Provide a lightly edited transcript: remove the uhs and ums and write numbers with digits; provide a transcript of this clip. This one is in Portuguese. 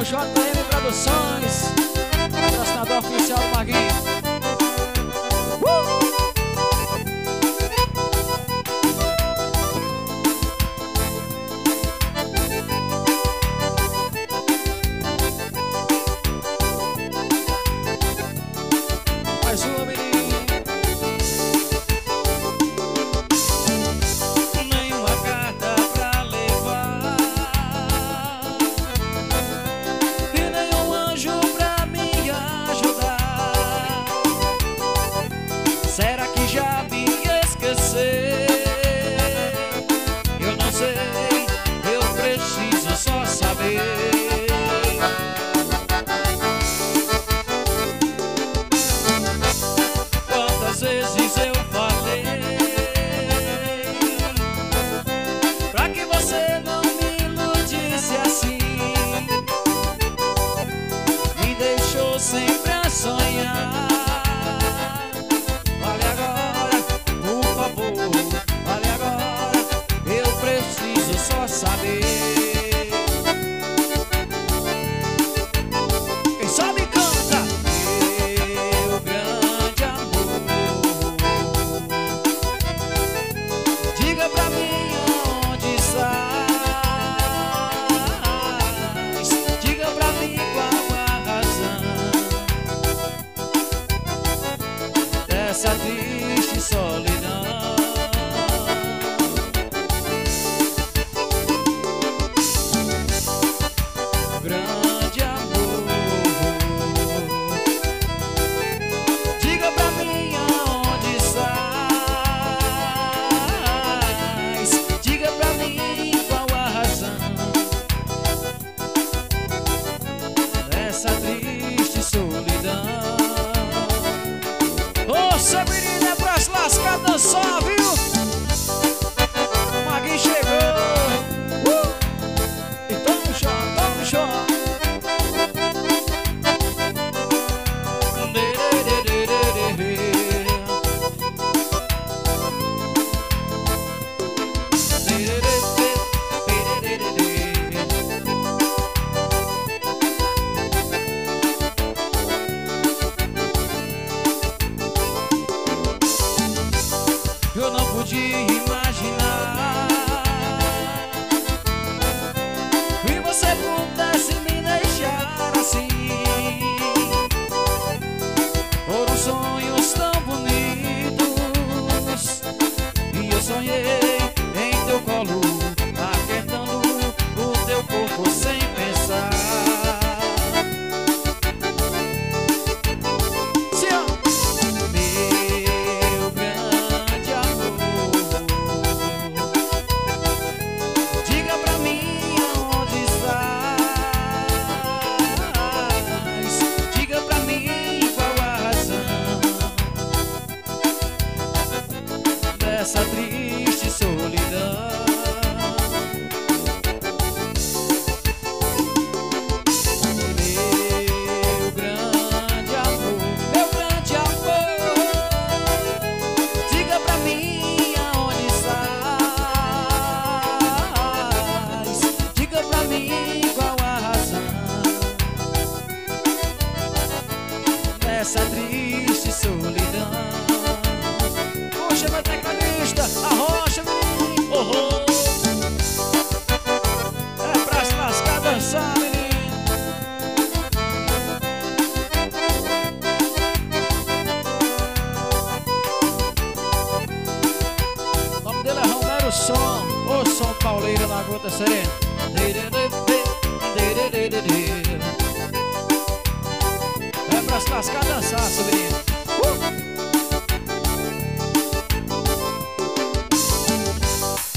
JM Produções, patrocinador oficial do Maguinho. Mais uma, menina. Nenhuma carta pra levar e nenhum anjo pra me ajudar. Será que já me esqueceu? Eu não sei, eu preciso só saber. Quantas vezes eu falei pra que você não me iludisse assim, me deixou sempre a sonhar. Vale agora, por favor, vale agora, eu preciso só saber. Quem sabe canta. Meu grande amor, diga pra mim onde estás, diga pra mim qual a razão dessa triste solidão. Grande amor, diga pra mim aonde estás, diga pra mim qual a razão dessa triste solidão. Ô, Severina, é pra se lascar dançar, viu? O Maguinho chegou. E toma um shot, toma um shot. Eu não podia imaginar que você pudesse me deixar assim. Foram sonhos tão bonitos e eu sonhei em teu colo, aquecendo o teu corpo sem pensar. Meu grande amor, diga pra mim aonde estás, diga pra mim qual a razão dessa triste solidão. Meu grande amor, diga pra mim aonde estás, diga pra mim qual a razão dessa triste solidão. Puxa, meu tecladista, arrocha, menino. Oh, oh. É pra se lascar dançar, menino. O nome dele é Romero Som, ô Som Pauleira na Gota Serena. É pra se lascar dançar, sobrinho.